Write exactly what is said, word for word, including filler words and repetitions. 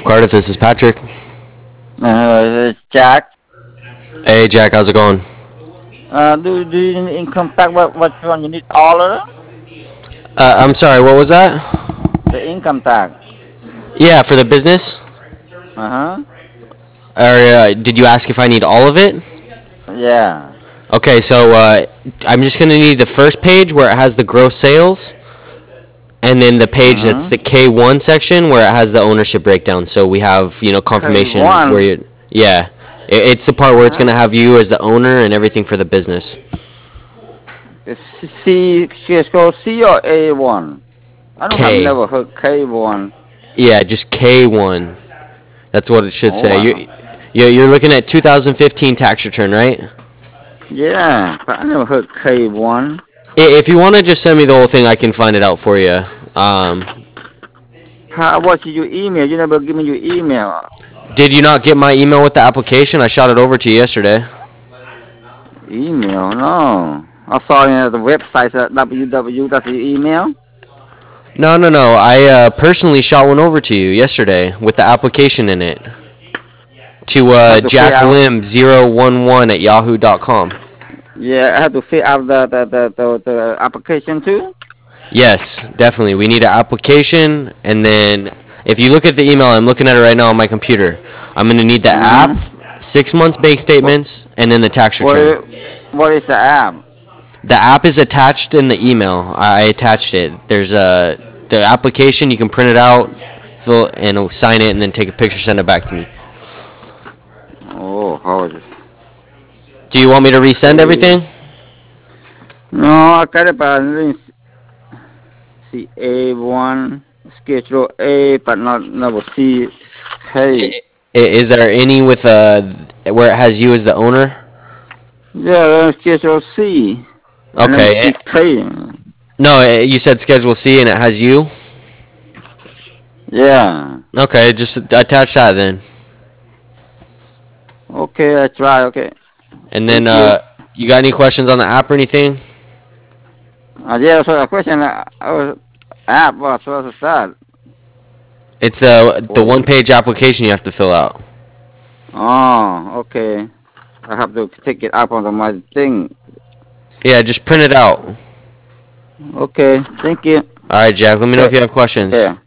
Cardiff, this is Patrick. Uh, Jack. Hey, Jack, how's it going? Uh, do do you need income tax? What what one you need all of them? Uh, I'm sorry, what was that? The income tax. Yeah, for the business? Uh huh. Or uh, did you ask if I need all of it? Yeah. Okay, so uh, I'm just going to need the first page where it has the gross sales, and then the Uh page that's huh. the K one section where it has the ownership breakdown. So we have, you know, K confirmation where one. you, yeah. It, it's the part where it's going to have you as the owner and everything for the business. C. Just go C or A one. I don't have K. never heard K one. Yeah, just K one. That's what it should Oh say. wow. You, you you're looking at two thousand fifteen tax return, right? Yeah, but I never heard K one. If you want to just send me the whole thing, I can find it out for you. Um, How what's your email? You never give me your email. did you not get my email with the application? I shot it over to you yesterday. Email? No. I saw it at the website at w w w. That's your email. No, no, no. I uh, personally shot one over to you yesterday with the application in it to I uh, have to fill out. jacklim zero one one at yahoo dot com. Yeah, I have to fill out the the, the, the, the application too. Yes, definitely. We need an application, and then if you look at the email, I'm looking at it right now on my computer. I'm going to need the app, Mm-hmm. six months bank What statements, and then the tax what return. is, what is the app? The app is attached in the email. I attached it. There's a the application. You can print it out, fill and sign it, and then take a picture, send it back to me. Oh, how is it? Do you want me to resend A. everything? No, I got it, but I didn't see A one schedule A, but not never see K. I- Is there any with uh where it has you as the owner? Yeah, then schedule C. I never Okay. see eh, K. No, eh, you said Schedule C and it has you. Yeah. Okay, just attach that then. Okay, I try. Okay. And then Thank you. uh, you got any questions on the app or anything? Uh, yeah, so the question uh, I was app was what's that? It's the the What? one page application you have to fill out. Oh, okay. I have to take it up on my thing. Yeah, just print it out. Okay, thank you. All right, Jack. Let me know if Okay, you have questions. okay.